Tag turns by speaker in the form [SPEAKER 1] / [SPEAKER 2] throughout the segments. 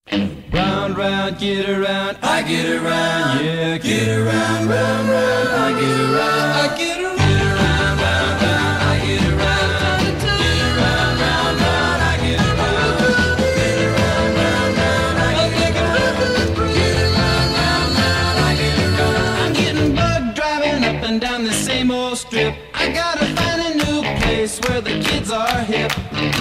[SPEAKER 1] Round, round, get around, I get around, yeah, get around, round, round, I get around, I get around, get around, round, round, I get around, get around, round, round, I get around, get around, round, round, I get around, get around, round, round, I get around. I'm getting bugged driving up and down the same old strip. I gotta find a new place where the kids are hip.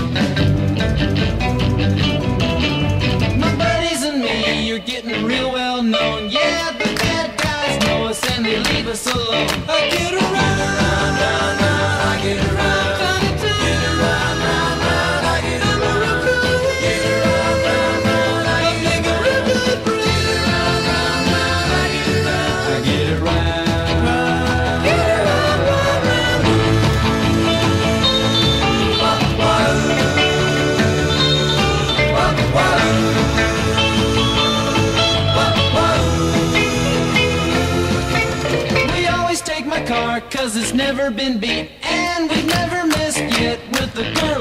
[SPEAKER 1] You're getting real well known. Yeah, the bad guys know us and they leave us alone. I get around, round, round, round, I get around. Get around, round, round, I get around. Get around, round, round, I get around. Get around, round, round, I get around. I get around. Get around, round, round. Car, 'cause it's never been beat, and we've never missed yet with the girl.